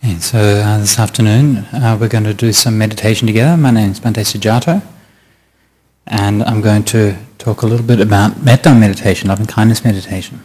Okay, so this afternoon we're going to do some meditation together. My name is Bhante Sujato, and I'm going to talk a little bit about metta meditation, loving kindness meditation.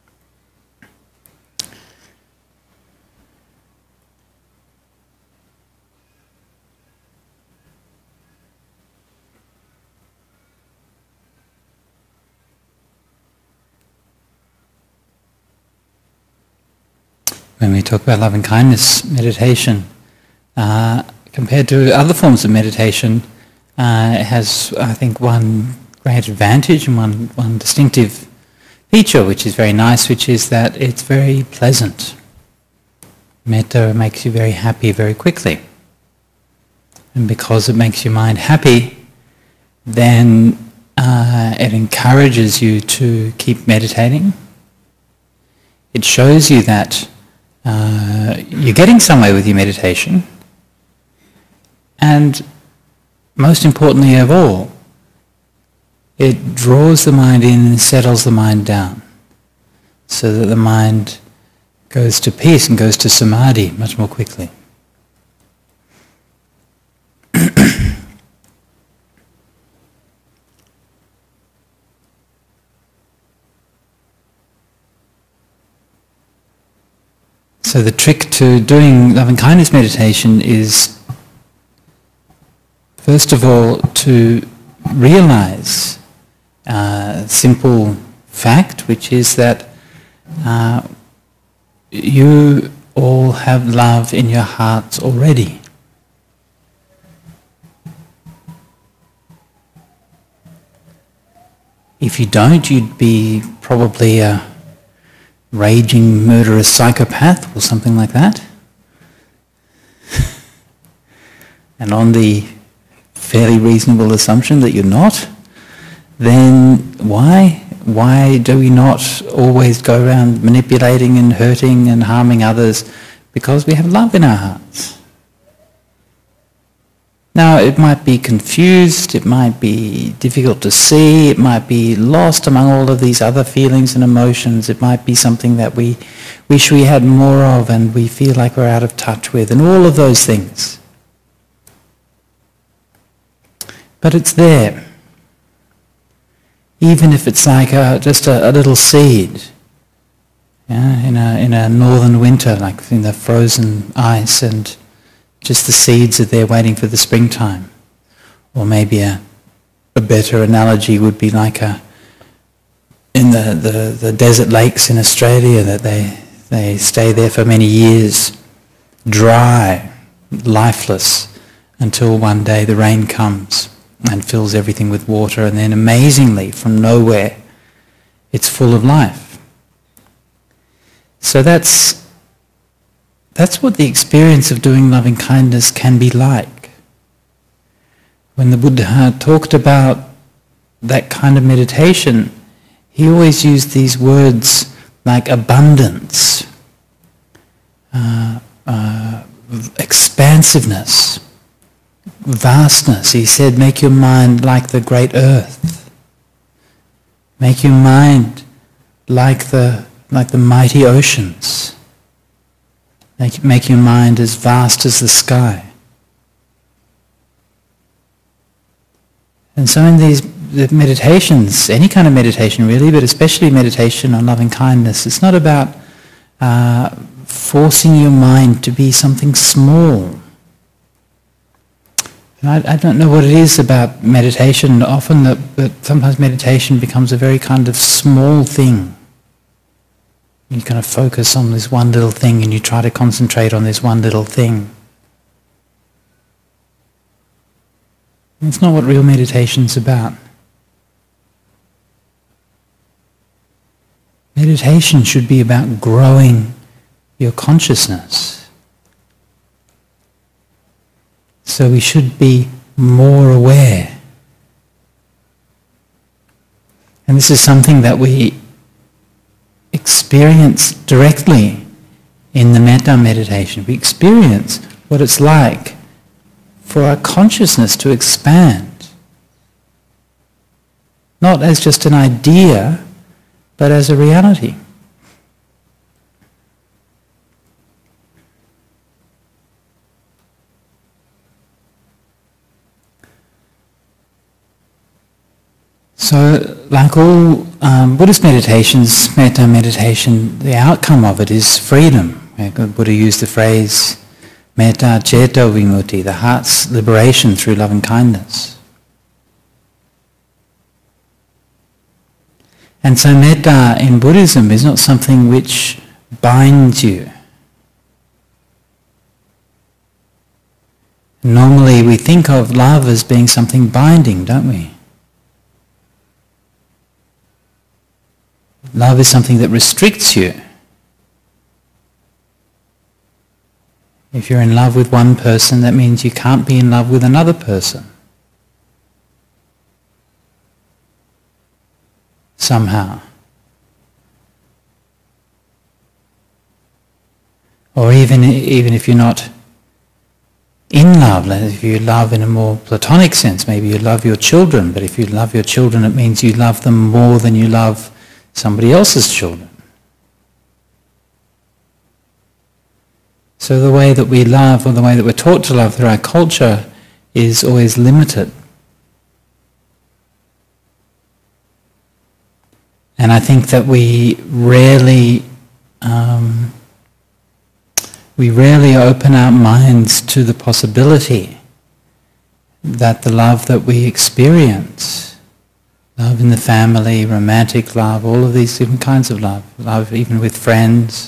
When we talk about loving kindness meditation, compared to other forms of meditation, it has, I think, one great advantage and one distinctive feature, which is very nice, which is that it's very pleasant. Metta makes you very happy very quickly. And because it makes your mind happy, then it encourages you to keep meditating. It shows you that you're getting somewhere with your meditation, and most importantly of all, it draws the mind in and settles the mind down so that the mind goes to peace and goes to samadhi much more quickly. So the trick to doing loving kindness meditation is, first of all, to realize a simple fact, which is that you all have love in your hearts already. If you don't, you'd be probably a raging murderous psychopath or something like that. And on the fairly reasonable assumption that you're not, then why do we not always go around manipulating and hurting and harming others? Because we have love in our hearts. Now, it might be confused, it might be difficult to see, it might be lost among all of these other feelings and emotions, it might be something that we wish we had more of and we feel like we're out of touch with, and all of those things. But it's there. Even if it's like just a little seed, in a northern winter, like in the frozen ice, and just the seeds are there waiting for the springtime. Or maybe a better analogy would be like in the desert lakes in Australia, that they stay there for many years, dry, lifeless, until one day the rain comes and fills everything with water, and then amazingly, from nowhere, it's full of life. So that's what the experience of doing loving kindness can be like. When the Buddha talked about that kind of meditation, he always used these words like abundance, expansiveness, vastness. He said, make your mind like the great earth. Make your mind like the mighty oceans. Make your mind as vast as the sky. And so in the meditations, any kind of meditation really, but especially meditation on loving kindness, it's not about forcing your mind to be something small. And I don't know what it is about meditation often, that sometimes meditation becomes a very kind of small thing. You kind of focus on this one little thing and you try to concentrate on this one little thing. It's not what real meditation's about. Meditation should be about growing your consciousness. So we should be more aware. And this is something that we experience directly in the metta meditation. We experience what it's like for our consciousness to expand. Not as just an idea, but as a reality. So, like all Buddhist meditations, metta meditation, the outcome of it is freedom. Buddha used the phrase metta ceto vimutti, the heart's liberation through loving kindness. And so metta in Buddhism is not something which binds you. Normally we think of love as being something binding, don't we? Love is something that restricts you. If you're in love with one person, that means you can't be in love with another person. Somehow. Or even if you're not in love, if you love in a more platonic sense, maybe you love your children, but if you love your children, it means you love them more than you love somebody else's children. So the way that we love, or the way that we're taught to love through our culture, is always limited. And I think that we rarely open our minds to the possibility that the love that we experience, love in the family, romantic love, all of these different kinds of love, love even with friends,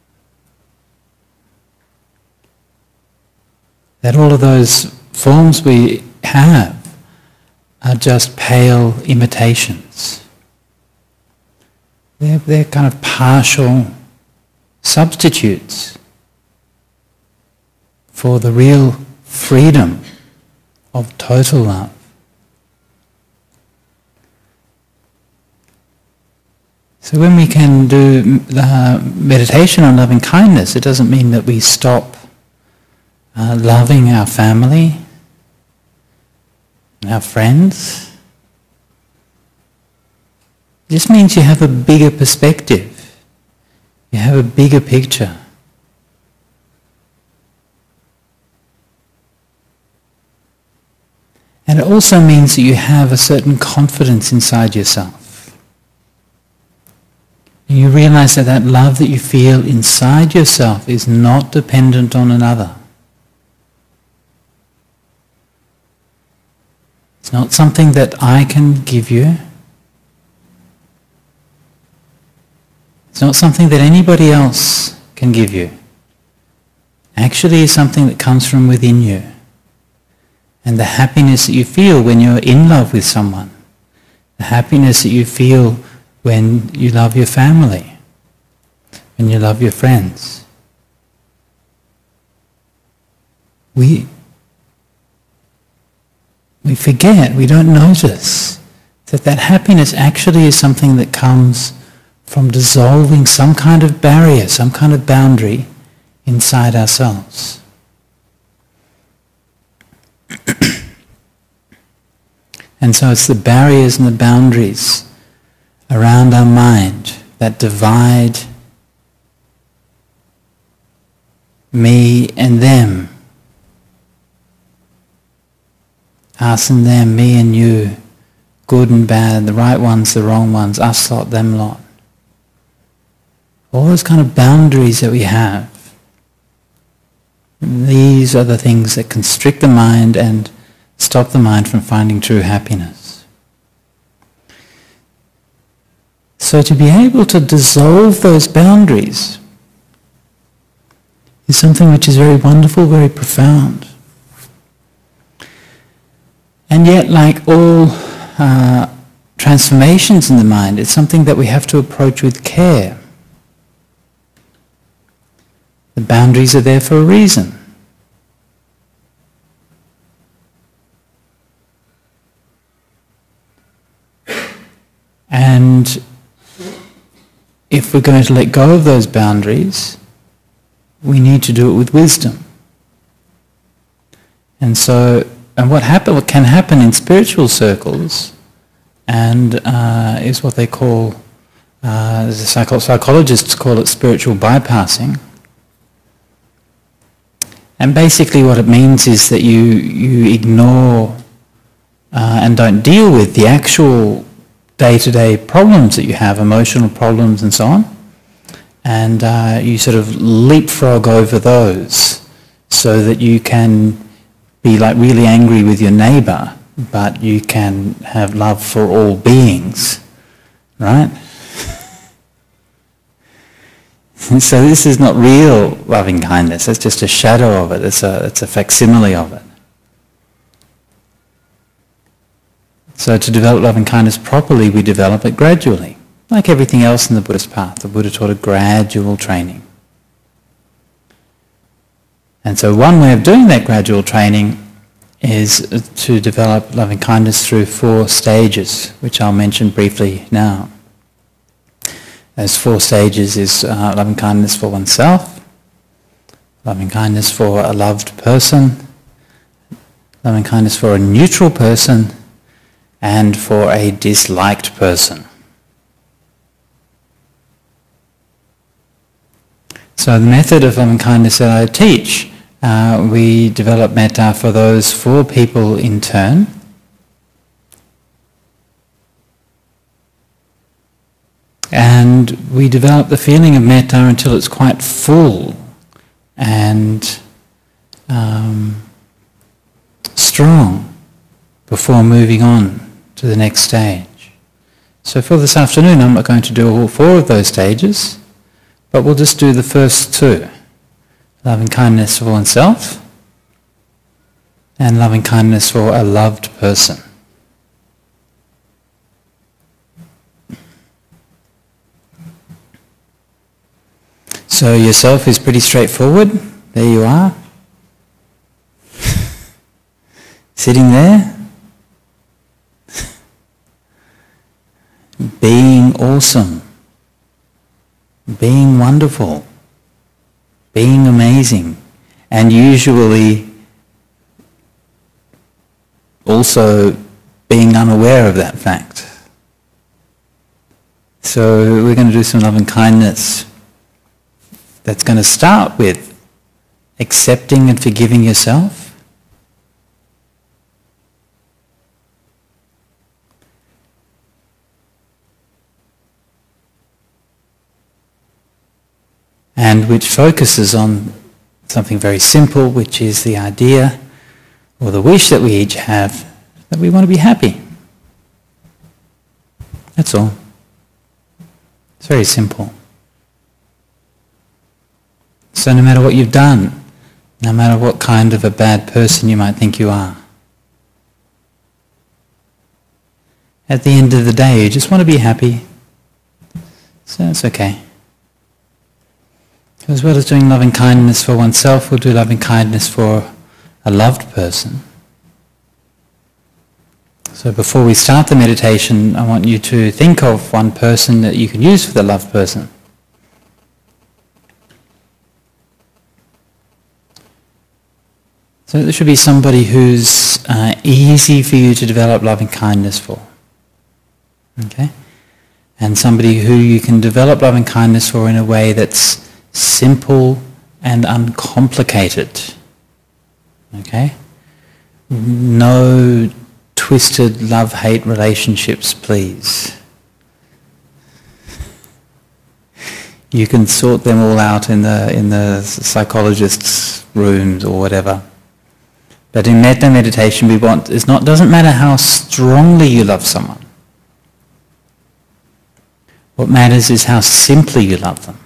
that all of those forms we have are just pale imitations. They're kind of partial substitutes for the real freedom of total love. So when we can do meditation on loving kindness, it doesn't mean that we stop loving our family, our friends. It just means you have a bigger perspective. You have a bigger picture. And it also means that you have a certain confidence inside yourself. And you realize that that love that you feel inside yourself is not dependent on another. It's not something that I can give you. It's not something that anybody else can give you. Actually, it's something that comes from within you. And the happiness that you feel when you're in love with someone, the happiness that you feel when you love your family, when you love your friends. We forget, we don't notice that that happiness actually is something that comes from dissolving some kind of barrier, some kind of boundary inside ourselves. And so it's the barriers and the boundaries around our mind that divide me and them, us and them, me and you, good and bad, the right ones, the wrong ones, us lot, them lot. All those kind of boundaries that we have, these are the things that constrict the mind and stop the mind from finding true happiness. So to be able to dissolve those boundaries is something which is very wonderful, very profound. And yet, like all transformations in the mind, it's something that we have to approach with care. The boundaries are there for a reason. And if we're going to let go of those boundaries, we need to do it with wisdom. And so, what can happen in spiritual circles, and is what they call, the psychologists call it spiritual bypassing. And basically what it means is that you ignore and don't deal with the actual day-to-day problems that you have, emotional problems and so on, and you sort of leapfrog over those so that you can be like really angry with your neighbour, but you can have love for all beings, right? So this is not real loving kindness, it's just a shadow of it, it's a facsimile of it. So to develop loving kindness properly, we develop it gradually. Like everything else in the Buddhist path, the Buddha taught a gradual training. And so one way of doing that gradual training is to develop loving kindness through 4 stages, which I'll mention briefly now. Those 4 stages is loving kindness for oneself, loving kindness for a loved person, loving kindness for a neutral person, and for a disliked person. So the method of loving kindness that I teach, we develop metta for those 4 people in turn. And we develop the feeling of metta until it's quite full and strong before moving on to the next stage. So for this afternoon, I'm not going to do all 4 of those stages, but we'll just do the first 2. Loving kindness for oneself and loving kindness for a loved person. So yourself is pretty straightforward. There you are. Sitting there. Being awesome. Being wonderful. Being amazing. And usually also being unaware of that fact. So we're going to do some loving kindness. That's going to start with accepting and forgiving yourself. And which focuses on something very simple, which is the idea or the wish that we each have that we want to be happy. That's all. It's very simple. So no matter what you've done, no matter what kind of a bad person you might think you are, at the end of the day you just want to be happy. So it's okay. As well as doing loving kindness for oneself, we'll do loving kindness for a loved person. So before we start the meditation, I want you to think of one person that you can use for the loved person. So there should be somebody who's easy for you to develop loving kindness for. Okay? And somebody who you can develop loving kindness for in a way that's simple and uncomplicated. Okay? No twisted love-hate relationships, please. You can sort them all out in the psychologist's rooms or whatever. But in metta meditation we want, doesn't matter how strongly you love someone. What matters is how simply you love them.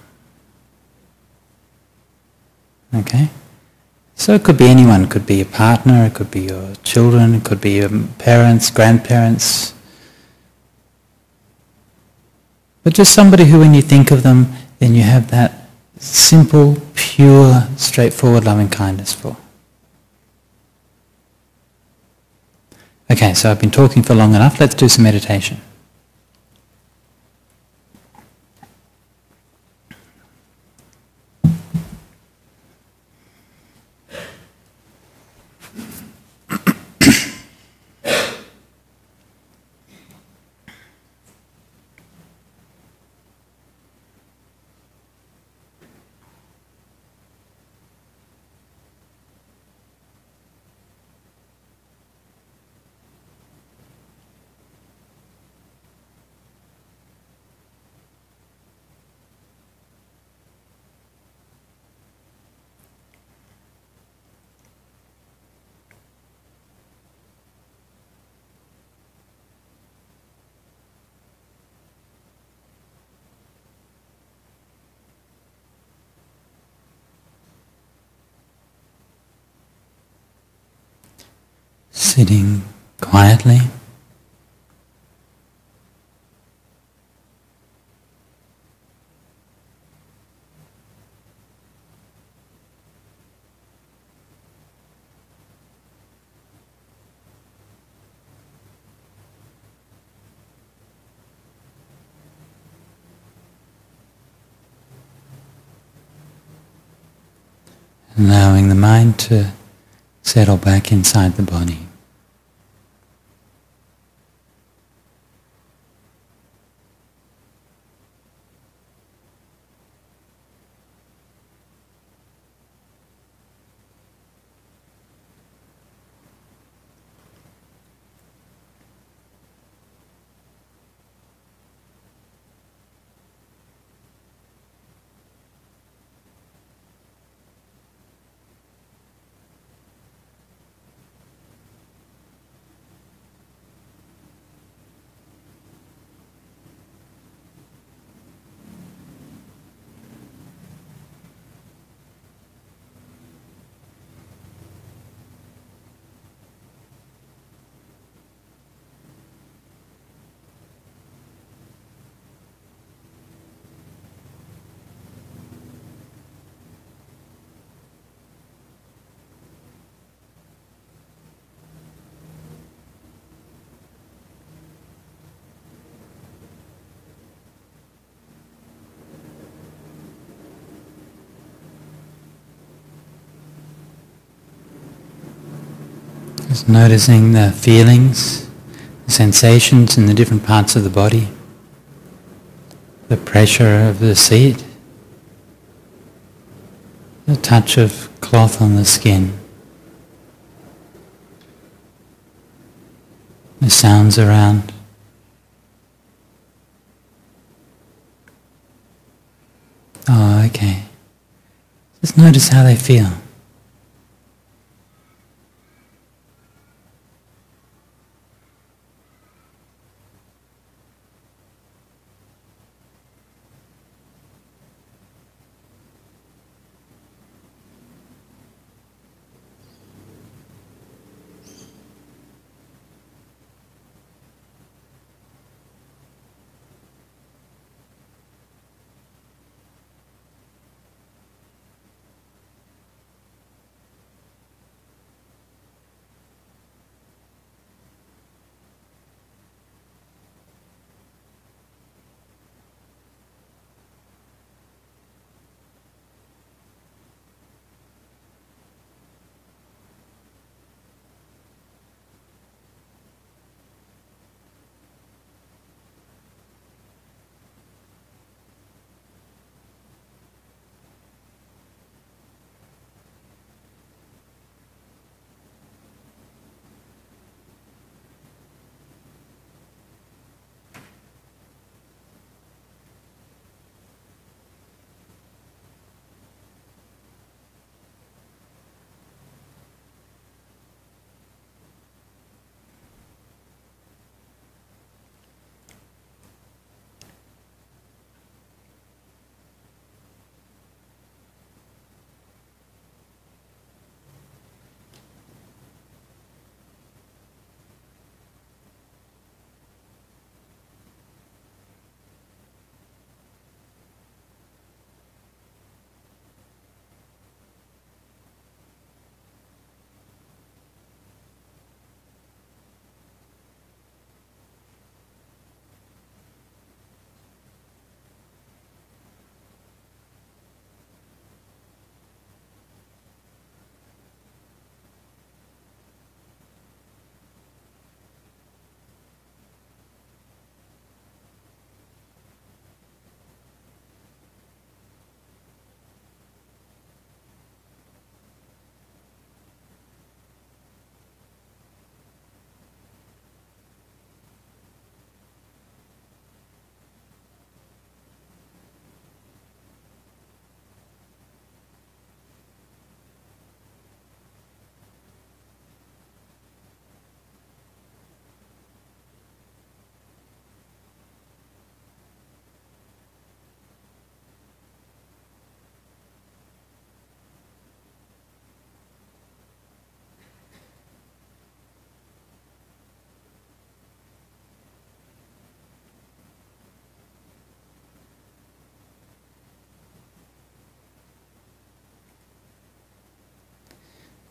Okay? So it could be anyone. It could be your partner, it could be your children, it could be your parents, grandparents. But just somebody who when you think of them, then you have that simple, pure, straightforward loving kindness for. Okay, so I've been talking for long enough. Let's do some meditation. sitting quietly. Allowing the mind to settle back inside the body. Just noticing the feelings, the sensations in the different parts of the body, the pressure of the seat, the touch of cloth on the skin, the sounds around. Oh, okay. Just notice how they feel.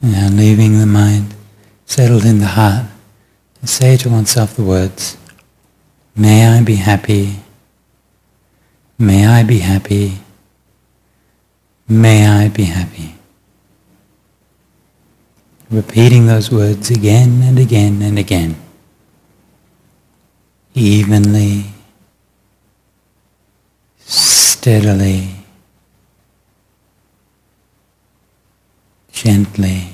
Now leaving the mind settled in the heart, and say to oneself the words, may I be happy, may I be happy, may I be happy. Repeating those words again and again and again, evenly, steadily, gently.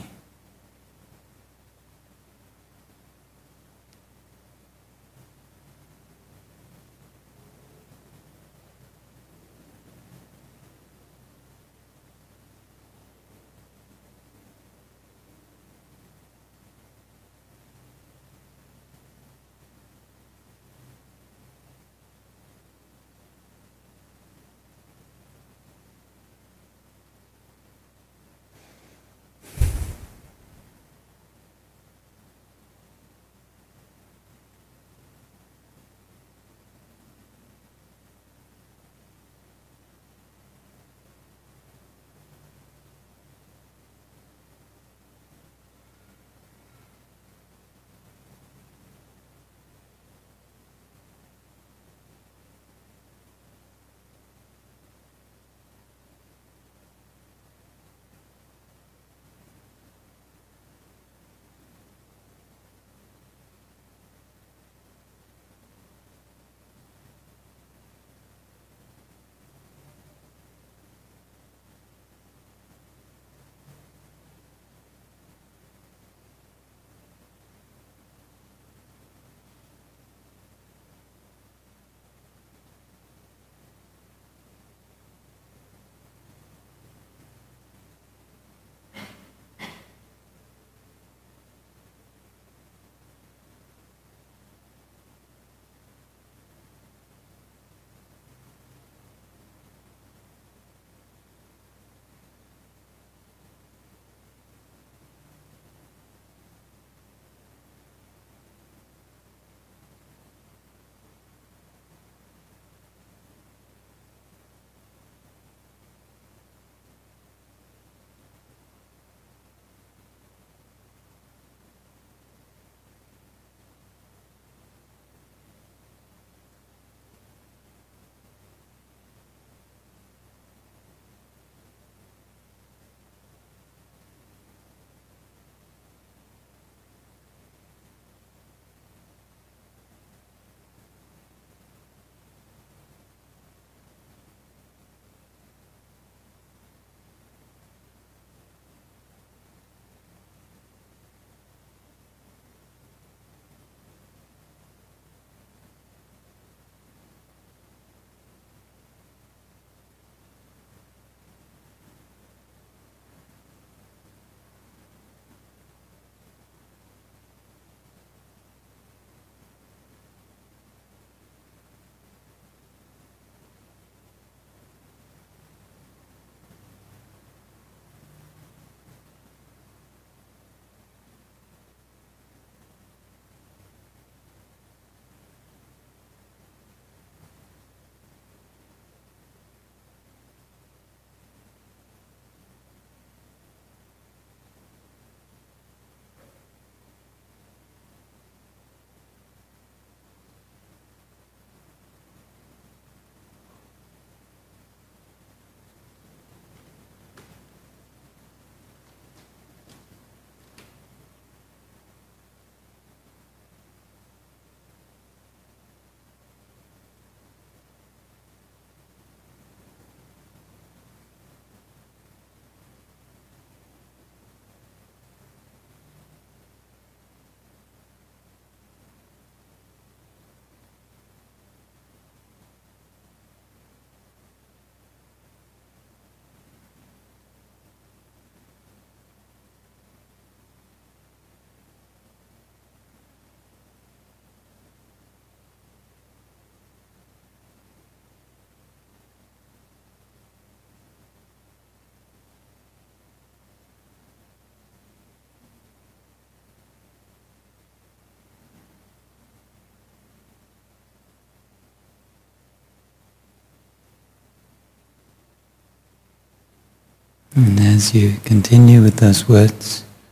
And as you continue with those words,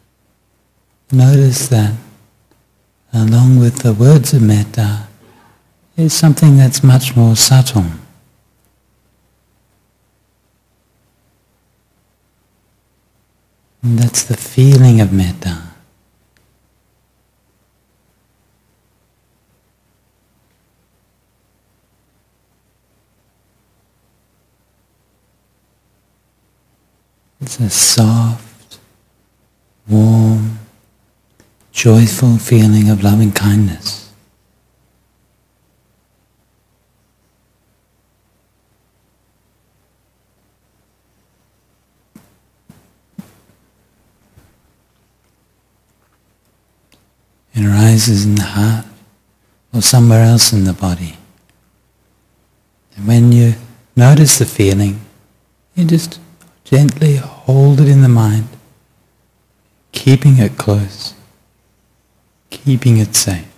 Notice that along with the words of metta is something that's much more subtle. And that's the feeling of metta. It's a soft, warm, joyful feeling of loving kindness. It arises in the heart or somewhere else in the body. And when you notice the feeling, you just gently hold it in the mind, keeping it close, keeping it safe.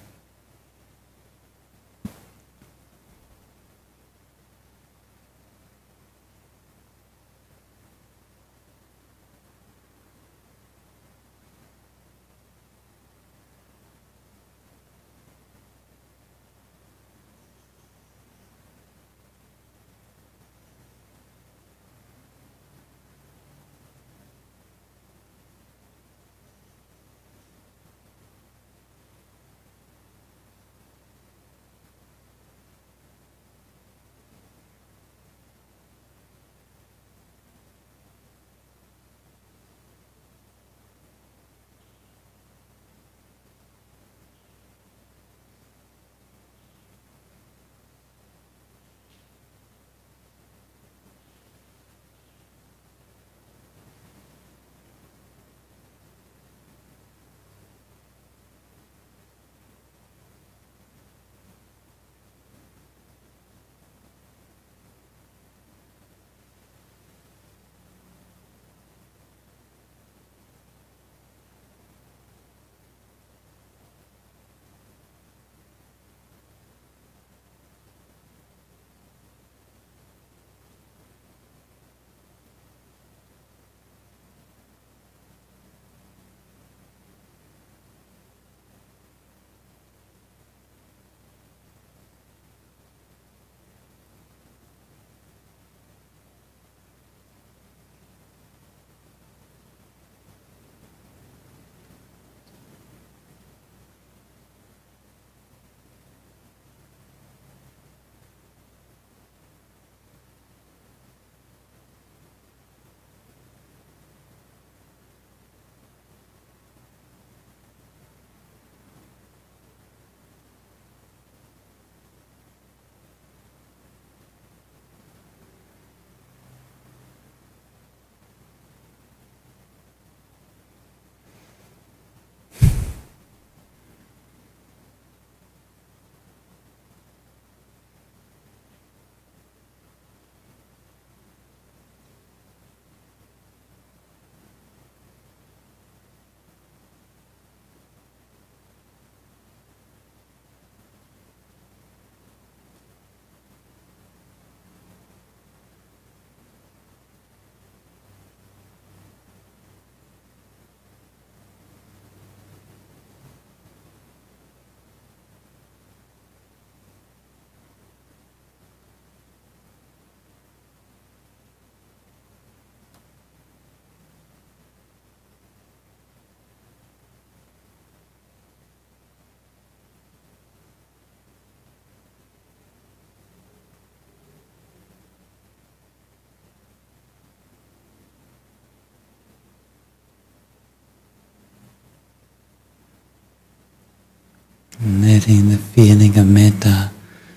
And letting the feeling of metta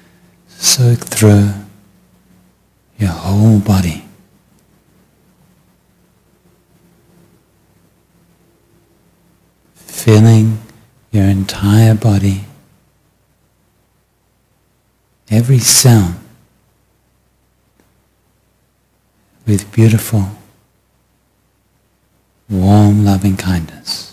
soak through your whole body. Filling your entire body, every cell, with beautiful, warm, loving kindness.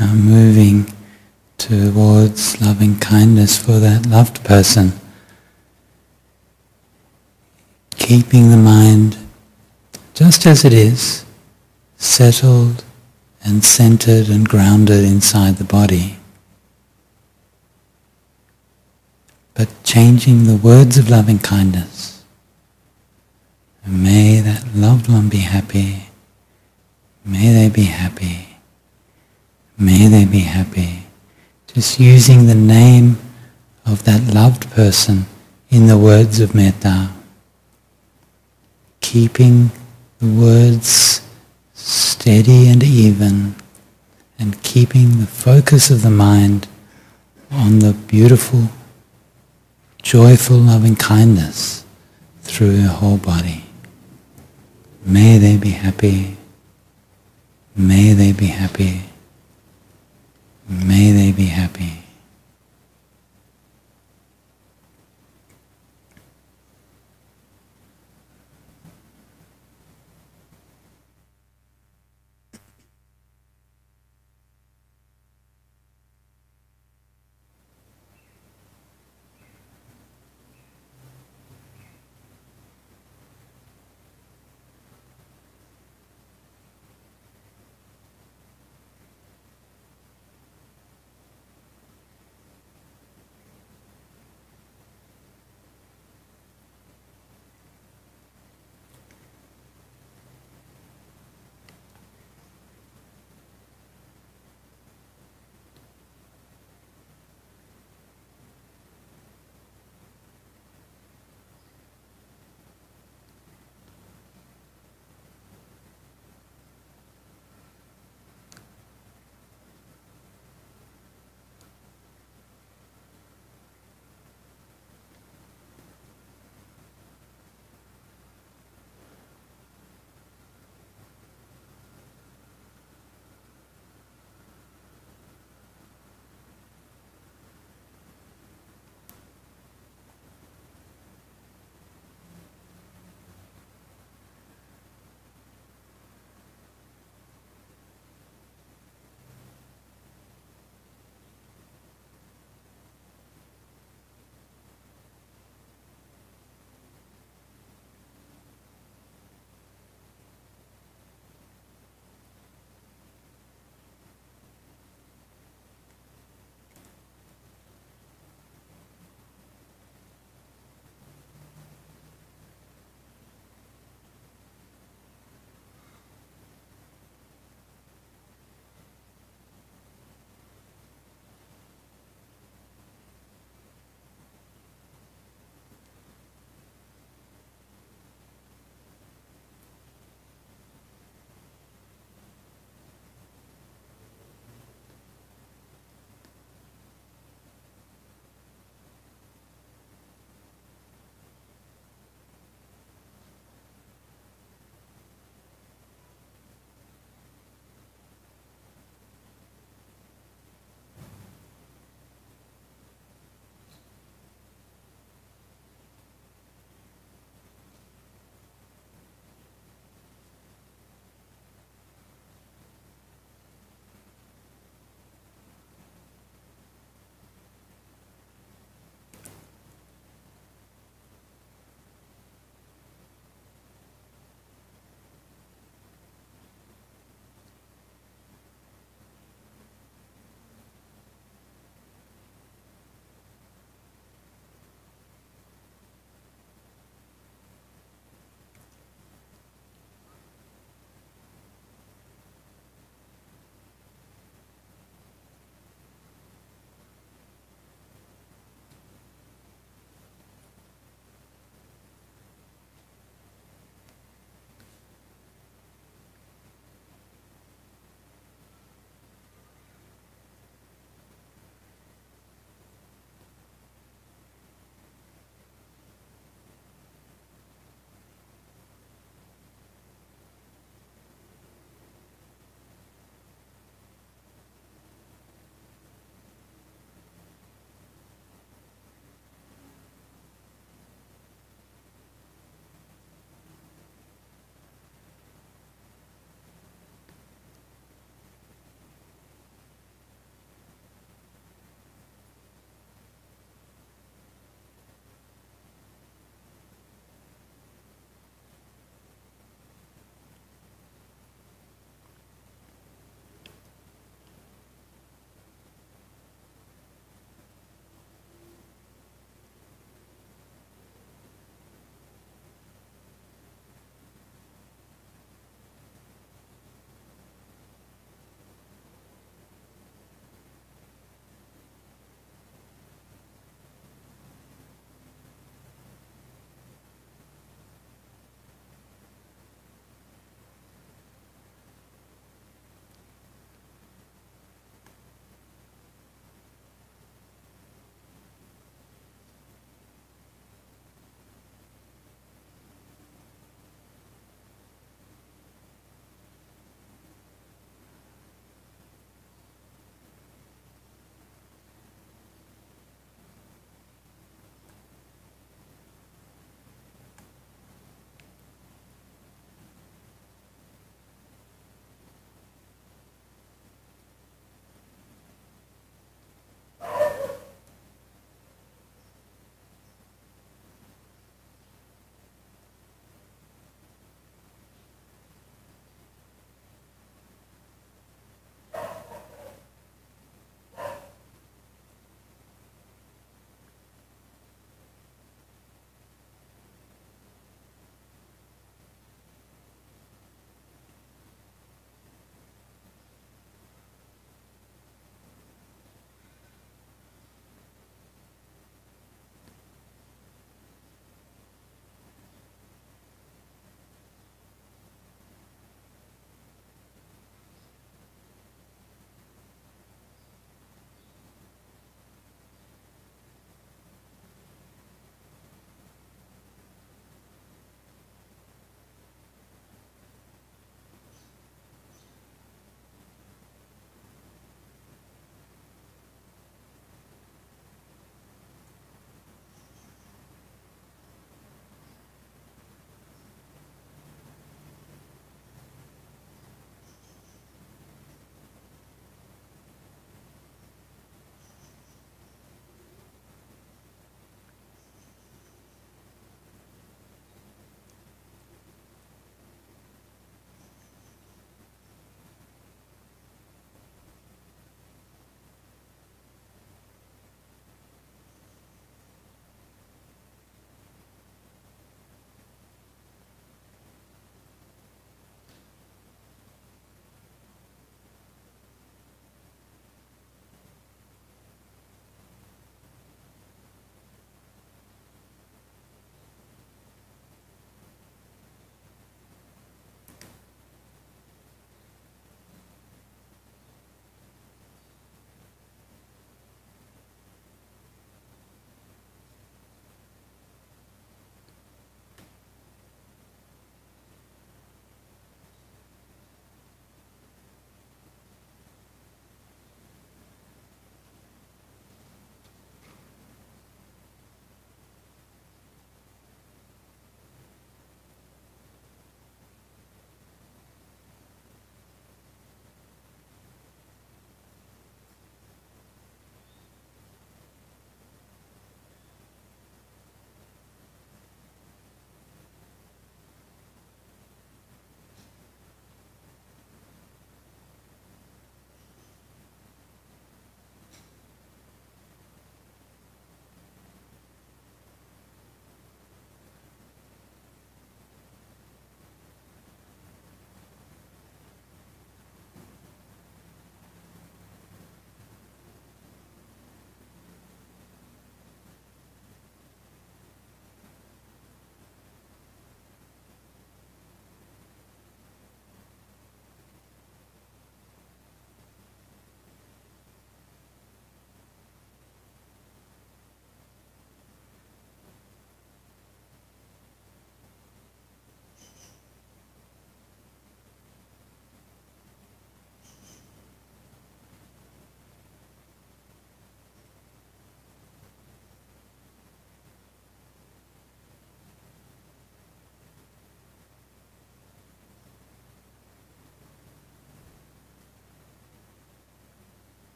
Now moving towards loving kindness for that loved person. Keeping the mind just as it is, settled and centered and grounded inside the body. But changing the words of loving kindness. May that loved one be happy. May they be happy. May they be happy. Just using the name of that loved person in the words of metta. Keeping the words steady and even, and keeping the focus of the mind on the beautiful, joyful, loving kindness through your whole body. May they be happy. May they be happy. May they be happy.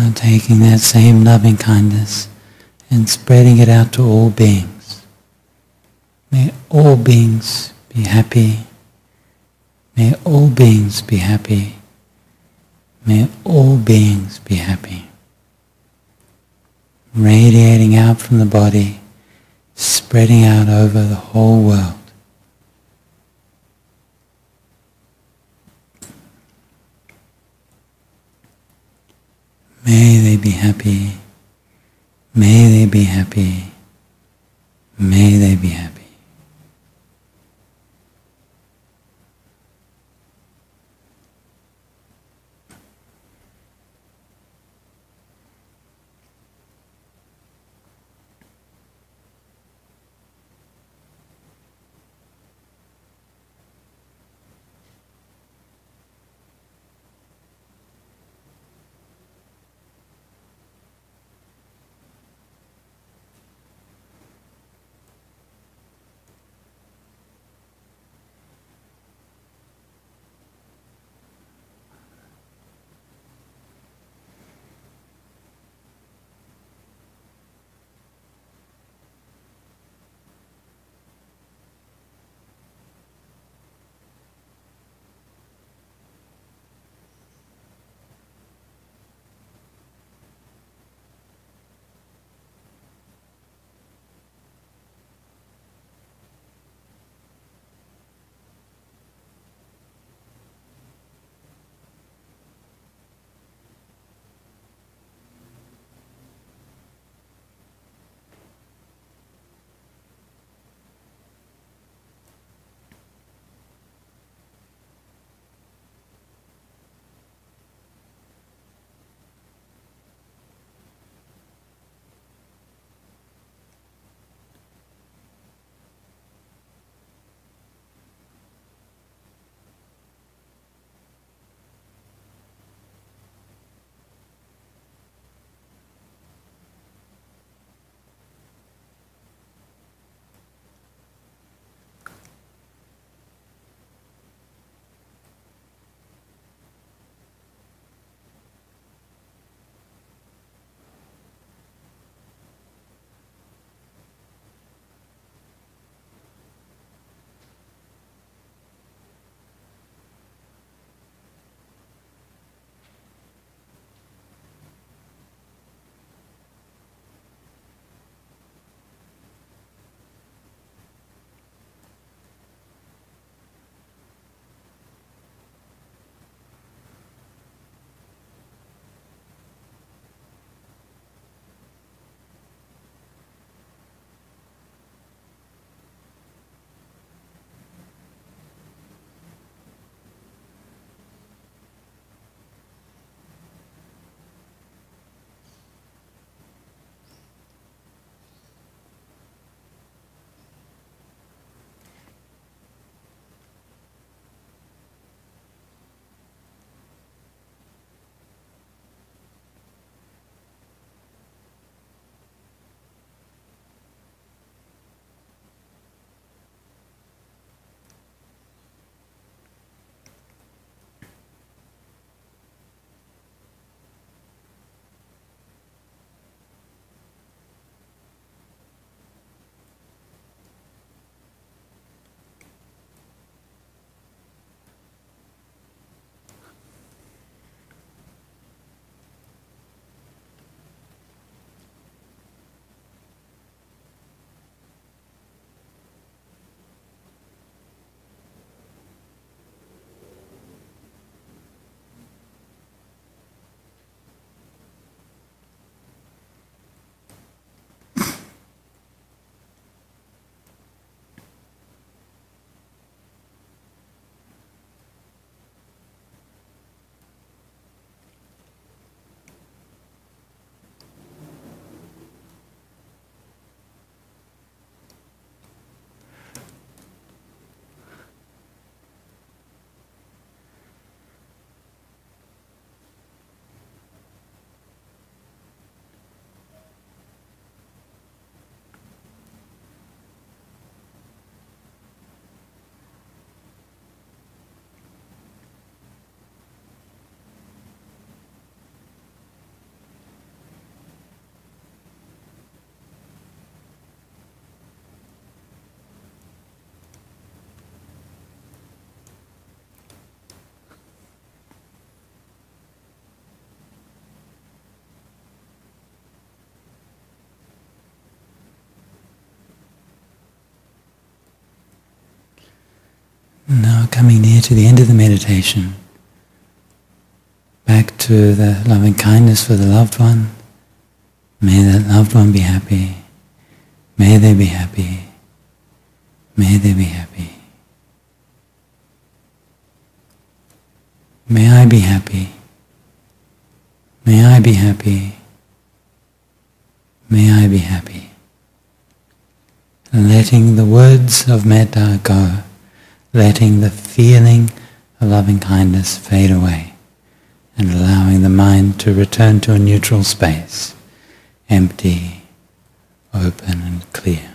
Now taking that same loving kindness and spreading it out to all beings. May all beings be happy. May all beings be happy. May all beings be happy. Radiating out from the body, spreading out over the whole world. May they be happy. May they be happy. May they be happy. Now coming near to the end of the meditation, back to the loving kindness for the loved one. May that loved one be happy. May they be happy. May they be happy. May I be happy. May I be happy. May I be happy. Letting the words of metta go, letting the feeling of loving kindness fade away, and allowing the mind to return to a neutral space, empty, open and clear.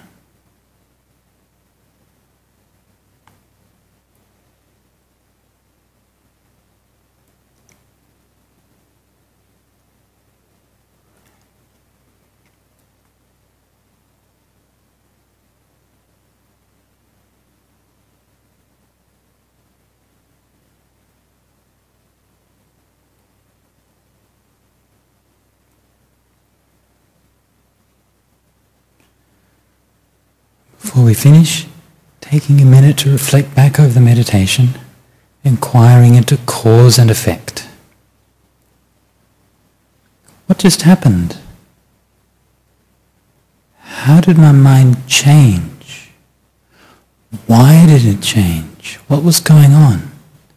Before we finish, taking a minute to reflect back over the meditation, inquiring into cause and effect. What just happened? How did my mind change? Why did it change? What was going on?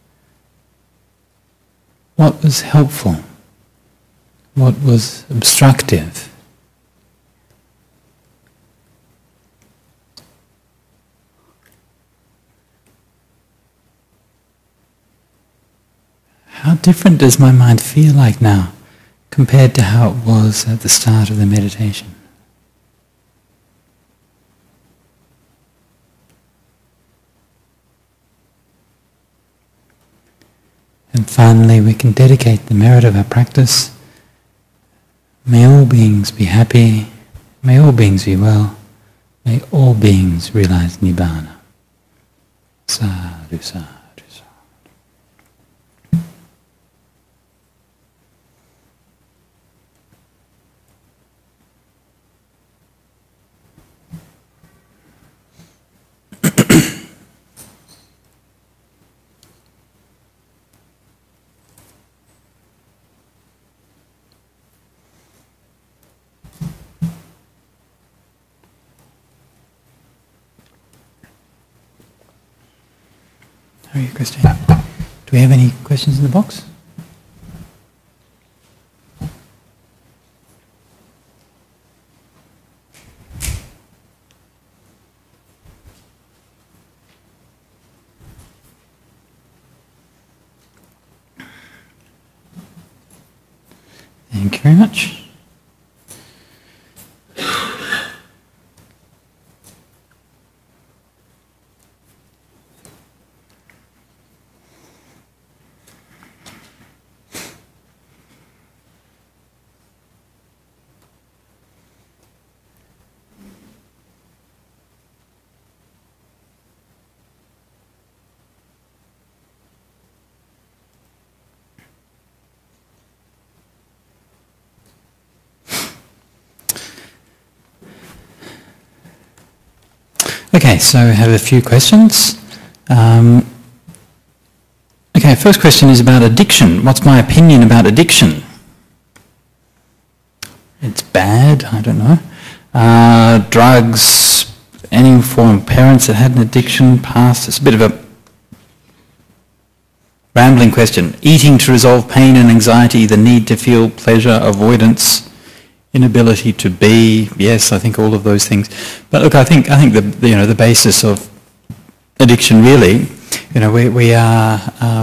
What was helpful? What was obstructive? How different does my mind feel like now compared to how it was at the start of the meditation? And finally, we can dedicate the merit of our practice. May all beings be happy. May all beings be well. May all beings realize Nibbana. Sadhu, sadhu. How are you, Christine? Do we have any questions in the box? Thank you very much. Okay, so I have a few questions. Okay, first question is about addiction. What's my opinion about addiction? It's bad, I don't know. Drugs, any form of parents that had an addiction, past. It's a bit of a rambling question. Eating to resolve pain and anxiety, the need to feel pleasure, avoidance, inability to be. Yes, I think all of those things. But look, I think the basis of addiction really, we are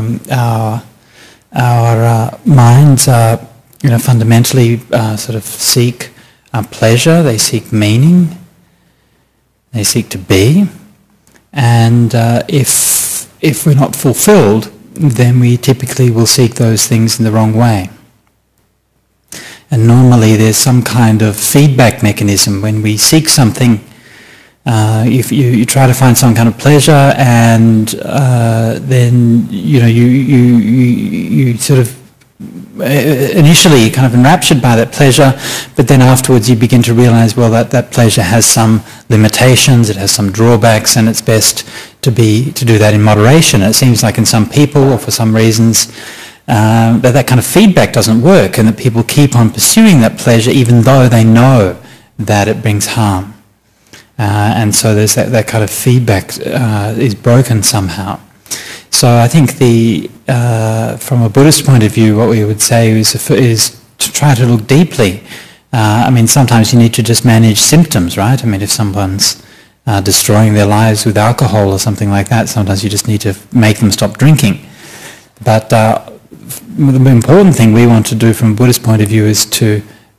our minds are fundamentally sort of seek pleasure. They seek meaning. They seek to be, and if we're not fulfilled, then we typically will seek those things in the wrong way. And normally there's some kind of feedback mechanism when we seek something. If you try to find some kind of pleasure, and then you sort of initially kind of enraptured by that pleasure, but then afterwards you begin to realize, well, that pleasure has some limitations, it has some drawbacks, and it's best to do that in moderation. And it seems like in some people, or for some reasons, that kind of feedback doesn't work, and that people keep on pursuing that pleasure even though they know that it brings harm. And so there's that kind of feedback is broken somehow. So I think from a Buddhist point of view, what we would say is to try to look deeply. I mean, sometimes you need to just manage symptoms, right? I mean, if someone's destroying their lives with alcohol or something like that, sometimes you just need to make them stop drinking. But the important thing we want to do from a Buddhist point of view is to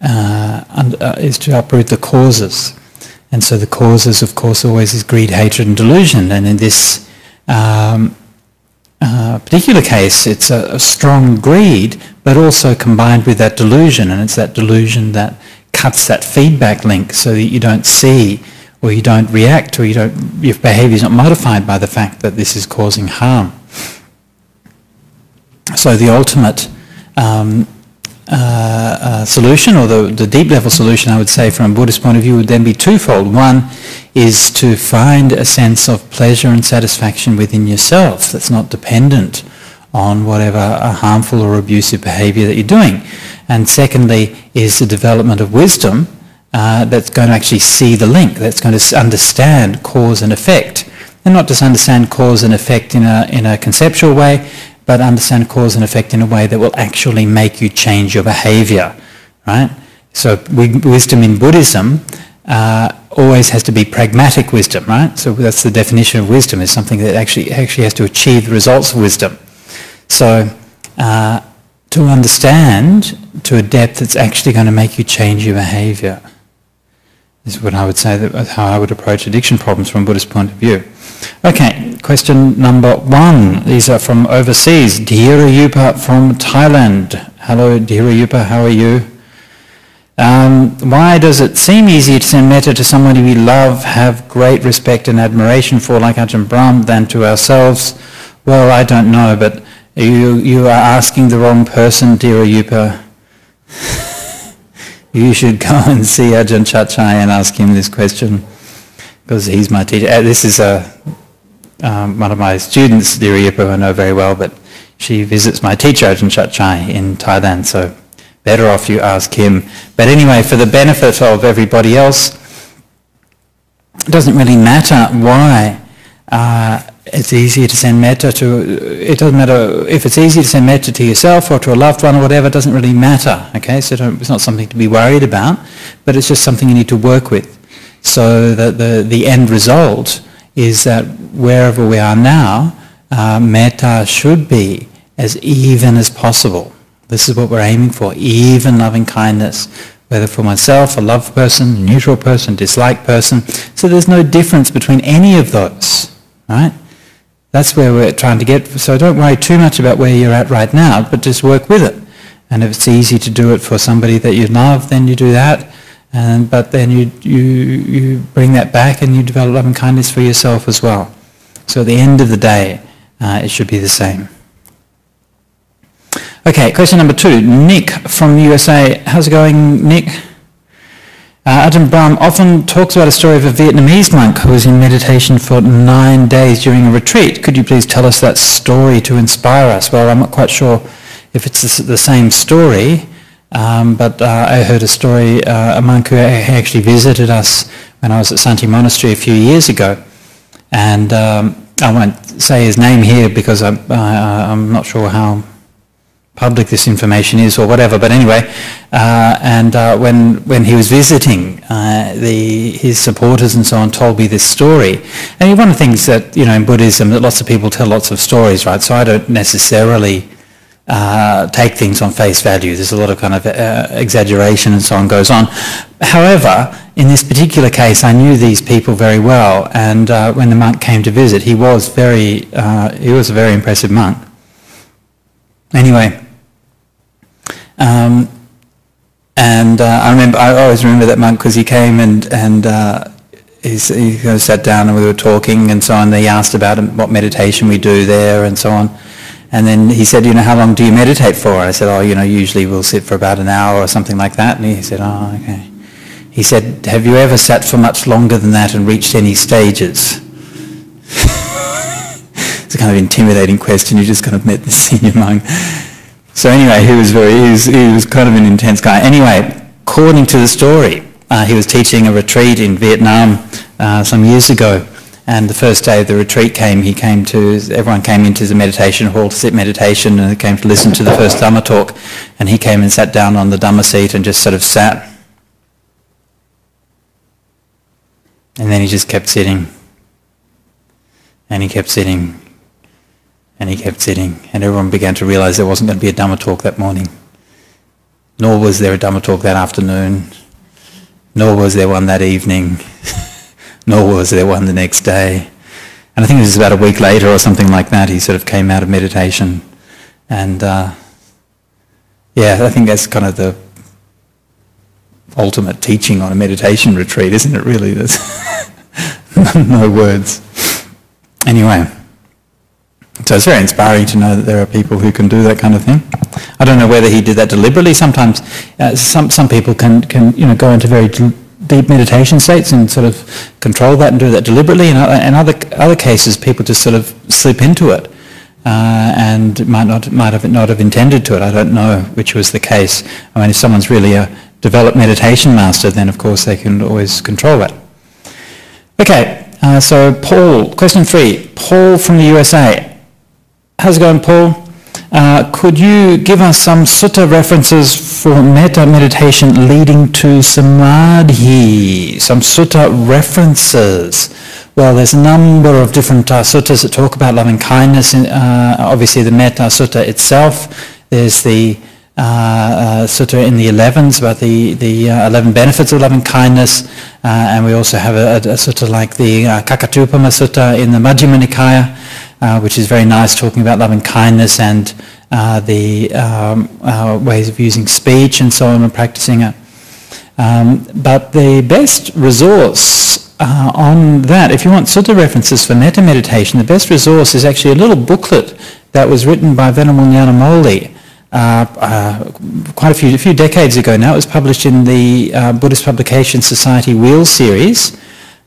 uproot the causes. And so the causes, of course, always is greed, hatred and delusion. And in this particular case, it's a strong greed, but also combined with that delusion. And it's that delusion that cuts that feedback link so that you don't see, or you don't react, or your behaviour is not modified by the fact that this is causing harm. So the ultimate solution, or the deep level solution, I would say, from a Buddhist point of view, would then be twofold. One is to find a sense of pleasure and satisfaction within yourself that's not dependent on whatever harmful or abusive behaviour that you're doing. And secondly is the development of wisdom that's going to actually see the link, that's going to understand cause and effect. And not just understand cause and effect in a conceptual way, but understand cause and effect in a way that will actually make you change your behaviour, right? So wisdom in Buddhism always has to be pragmatic wisdom, right? So that's the definition of wisdom, is something that actually has to achieve the results of wisdom. So to understand to a depth that's actually going to make you change your behaviour is what I would say, that how I would approach addiction problems from a Buddhist point of view. Okay, question number 1. These are from overseas. Dhirayupa from Thailand. Hello, Dhirayupa, how are you? Why does it seem easier to send metta to somebody we love, have great respect and admiration for, like Ajahn Brahm, than to ourselves? Well, I don't know, but you are asking the wrong person, Dhirayupa. You should go and see Ajahn Chachai and ask him this question, because he's my teacher. This is one of my students, Dhirayupa, I know very well, but she visits my teacher, Ajahn Chachai, in Thailand, so better off you ask him. But anyway, for the benefit of everybody else, it doesn't really matter why it's easier to send metta to. It doesn't matter if it's easy to send metta to yourself or to a loved one or whatever. It doesn't really matter. Okay, so it's not something to be worried about, but it's just something you need to work with. So that the end result is that wherever we are now, metta should be as even as possible. This is what we're aiming for: even loving kindness, whether for myself, a loved person, a neutral person, disliked person. So there's no difference between any of those, right? That's where we're trying to get. So don't worry too much about where you're at right now, but just work with it. And if it's easy to do it for somebody that you love, then you do that. But then you bring that back and you develop loving kindness for yourself as well. So at the end of the day, it should be the same. Okay, question number 2. Nick from USA. How's it going, Nick? Ajahn Brahm often talks about a story of a Vietnamese monk who was in meditation for 9 days during a retreat. Could you please tell us that story to inspire us? Well, I'm not quite sure if it's the same story, but I heard a story, a monk who actually visited us when I was at Santi Monastery a few years ago. And I won't say his name here because I'm not sure how public this information is or whatever, but anyway, when he was visiting, his supporters and so on told me this story. And one of the things that, in Buddhism, that lots of people tell lots of stories, right? So I don't necessarily take things on face value. There's a lot of kind of exaggeration and so on goes on. However, in this particular case, I knew these people very well, and when the monk came to visit, he was a very impressive monk. Anyway, I always remember that monk because he came and he sat down and we were talking and so on. They asked about what meditation we do there and so on. And then he said, how long do you meditate for? I said, usually we'll sit for about an hour or something like that. And he said, oh, okay. He said, have you ever sat for much longer than that and reached any stages? It's a kind of intimidating question. You just kind of met this senior monk. So anyway, he was kind of an intense guy. Anyway, according to the story, he was teaching a retreat in Vietnam some years ago. And the first day of the retreat everyone came into the meditation hall to sit meditation, and they came to listen to the first Dhamma talk. And he came and sat down on the Dhamma seat and just sort of sat. And then he just kept sitting. And he kept sitting. And he kept sitting. And everyone began to realize there wasn't going to be a Dhamma talk that morning. Nor was there a Dhamma talk that afternoon. Nor was there one that evening. Nor was there one the next day. And I think it was about a week later or something like that, he sort of came out of meditation. And I think that's kind of the ultimate teaching on a meditation retreat, isn't it really? There's no words. Anyway, so it's very inspiring to know that there are people who can do that kind of thing. I don't know whether he did that deliberately. Sometimes some people can go into very deep meditation states and sort of control that and do that deliberately. And other cases, people just sort of slip into it and might not have intended to it. I don't know which was the case. I mean, if someone's really a developed meditation master, then of course they can always control it. Okay, so Paul, question 3. Paul from the USA. How's it going, Paul? Could you give us some sutta references for metta meditation leading to samadhi? Some sutta references. Well, there's a number of different suttas that talk about loving kindness. Obviously, the Metta Sutta itself. There's the sutta in the 11s about the 11 benefits of loving kindness. And we also have a sutta like the Kakatupama Sutta in the Majjhima Nikaya, which is very nice, talking about loving kindness and the ways of using speech and so on and practicing it. But the best resource on that, if you want sutta references for metta meditation, the best resource is actually a little booklet that was written by Venerable Nyanamoli quite a few decades ago now. It was published in the Buddhist Publication Society Wheel series.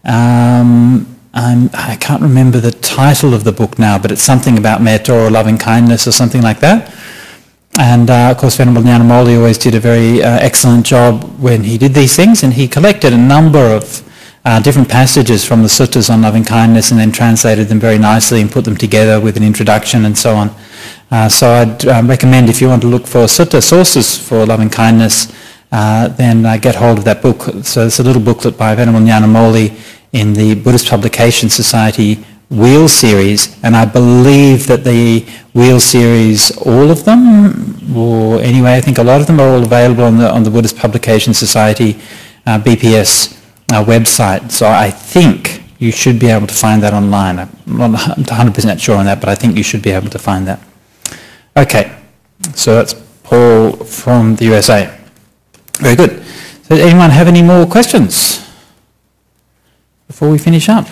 I can't remember the title of the book now, but it's something about metta or loving kindness or something like that. And of course, Venerable Nyanamoli always did a very excellent job when he did these things, and he collected a number of different passages from the suttas on loving kindness and then translated them very nicely and put them together with an introduction and so on. So I'd recommend, if you want to look for sutta sources for loving kindness, then get hold of that book. So it's a little booklet by Venerable Nyanamoli in the Buddhist Publication Society Wheel series, and I believe that the Wheel series, all of them, or anyway, I think a lot of them are all available on the Buddhist Publication Society BPS website. So I think you should be able to find that online. I'm not 100% sure on that, but I think you should be able to find that. Okay, so that's Paul from the USA. Very good. So does anyone have any more questions before we finish up?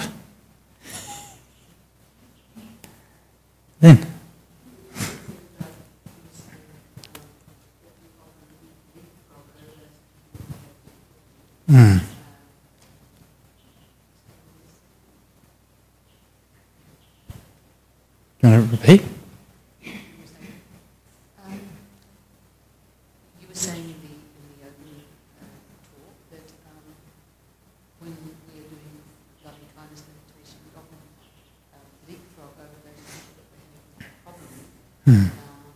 Then. Do you want to repeat? You were saying in the opening talk that when we are doing loving kindness meditation, we often leapfrog over those people that we're having a problem with. And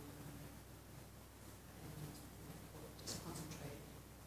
just concentrate.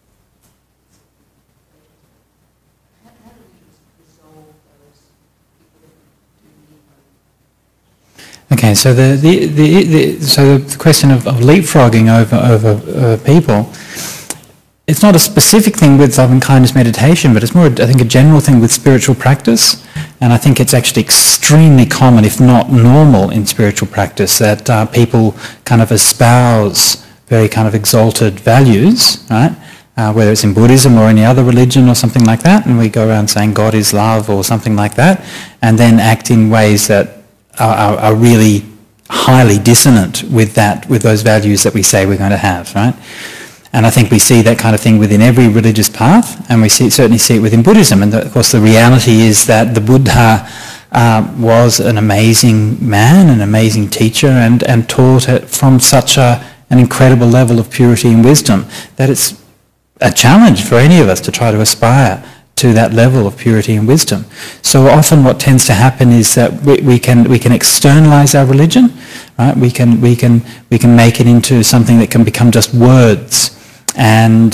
How do we resolve those people that do need hope? Okay, so the question of leapfrogging over people, it's not a specific thing with loving kindness meditation, but it's more, I think, a general thing with spiritual practice. And I think it's actually extremely common, if not normal, in spiritual practice that people kind of espouse very kind of exalted values, right? Whether it's in Buddhism or any other religion or something like that, and we go around saying God is love or something like that, and then act in ways that are really highly dissonant with those values that we say we're going to have, right? And I think we see that kind of thing within every religious path, and we certainly see it within Buddhism. And of course the reality is that the Buddha was an amazing man, an amazing teacher, and taught it from such an incredible level of purity and wisdom that it's a challenge for any of us to try to aspire to that level of purity and wisdom. So often what tends to happen is that we can externalize our religion, right? We can make it into something that can become just words. And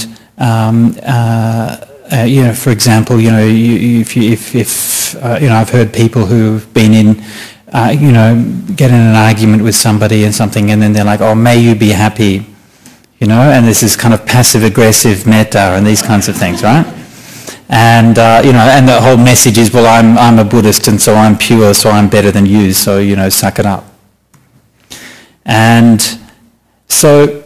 for example, if I've heard people who've been in, get in an argument with somebody and something, and then they're like, "Oh, may you be happy," and this is kind of passive-aggressive metta and these kinds of things, right? And and the whole message is, well, I'm a Buddhist, and so I'm pure, so I'm better than you, so suck it up. And so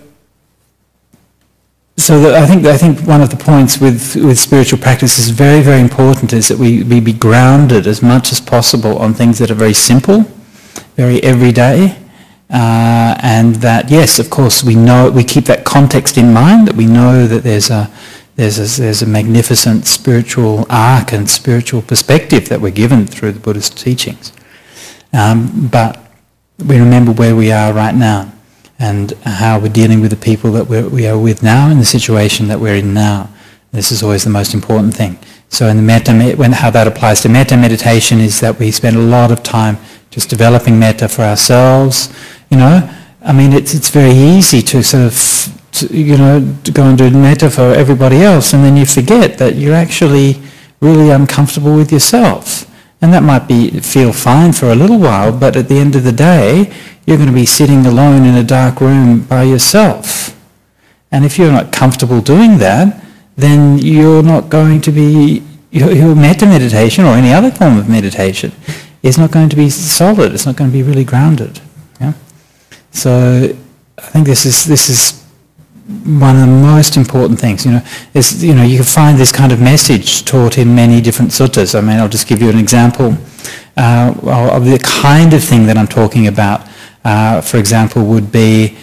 I think one of the points with spiritual practice is very, very important is that we be grounded as much as possible on things that are very simple, very everyday, and that, yes, of course, we keep that context in mind, that we know that there's a magnificent spiritual arc and spiritual perspective that we're given through the Buddhist teachings. But we remember where we are right now, and how we're dealing with the people that we are with now, and the situation that we're in now. This is always the most important thing. So in the how that applies to metta meditation is that we spend a lot of time just developing metta for ourselves. I mean, it's very easy to sort of to go and do metta for everybody else, and then you forget that you're actually really uncomfortable with yourself. And that might feel fine for a little while, but at the end of the day, you're going to be sitting alone in a dark room by yourself. And if you're not comfortable doing that, then you're not going to be, your metta meditation or any other form of meditation is not going to be solid. It's not going to be really grounded. Yeah? So I think this is one of the most important things. You can find this kind of message taught in many different suttas. I mean, I'll just give you an example of the kind of thing that I'm talking about. For example, would be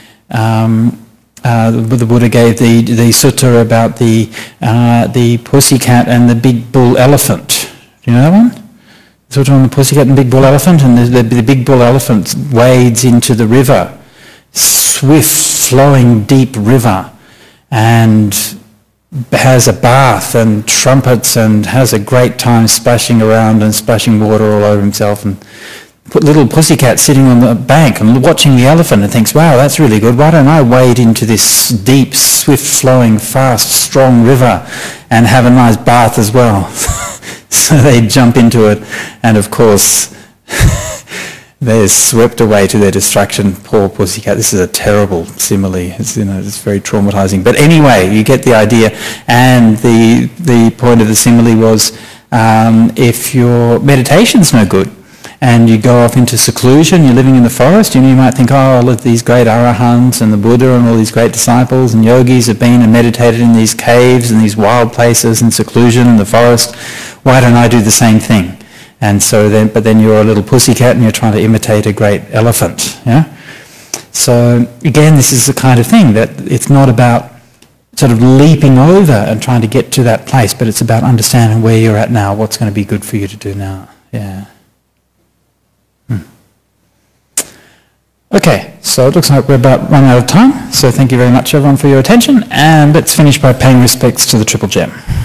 the Buddha gave the sutta about the pussycat and the big bull elephant. Do you know that one? The sutta on the pussycat and the big bull elephant, and the big bull elephant wades into the river, swift, flowing, deep river, and has a bath and trumpets and has a great time splashing around and splashing water all over himself, and put little pussycat sitting on the bank and watching the elephant and thinks, wow, that's really good. Why don't I wade into this deep, swift-flowing, fast, strong river and have a nice bath as well? So they jump into it, and of course, they're swept away to their destruction. Poor pussycat. This is a terrible simile. It's very traumatizing. But anyway, you get the idea. And the point of the simile was, if your meditation's no good, and you go off into seclusion, you're living in the forest, you might think, oh, all of these great arahants and the Buddha and all these great disciples and yogis have been and meditated in these caves and these wild places in seclusion in the forest. Why don't I do the same thing? And so then you're a little pussycat and you're trying to imitate a great elephant. Yeah? So again, this is the kind of thing that it's not about sort of leaping over and trying to get to that place, but it's about understanding where you're at now, what's going to be good for you to do now. Yeah. Okay, so it looks like we're about run out of time. So thank you very much, everyone, for your attention. And let's finish by paying respects to the Triple Gem.